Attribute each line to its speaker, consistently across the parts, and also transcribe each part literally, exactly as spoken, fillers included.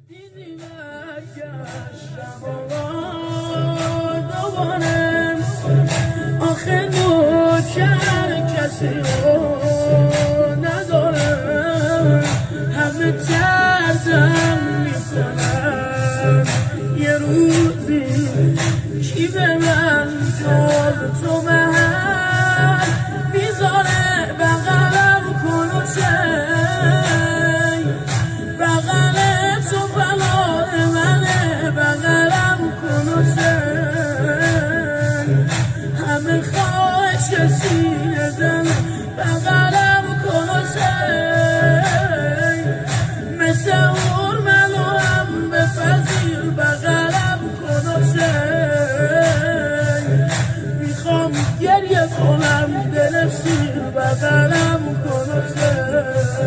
Speaker 1: دیدی برگشتم آقا دوباره آخه نوکر کسی رو ندارم همه دردم میکنم یه روزی کی به من جز تو محل میذاره بغلم کن و سی بغل تو بلای منه بغلم کن و سی همه خواهش سینه دل بغلم کن و سی مثل اور منو هم بپذیر بغلم کن و سی میخوام گریه کنم دل سیر بغلم کن و سی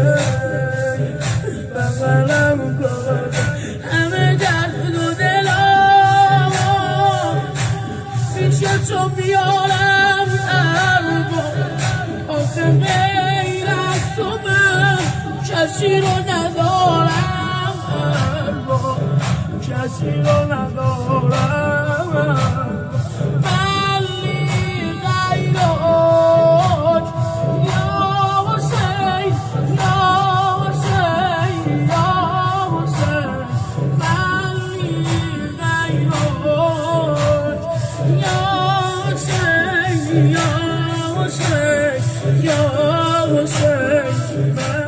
Speaker 1: بغلم کن همه درد و دلم پیش تو بیارم اربا آخه غیر از تو من کسی رو ندارم اربا کسی رو ندارم Ya Hüseyin, Ya Hüseyin,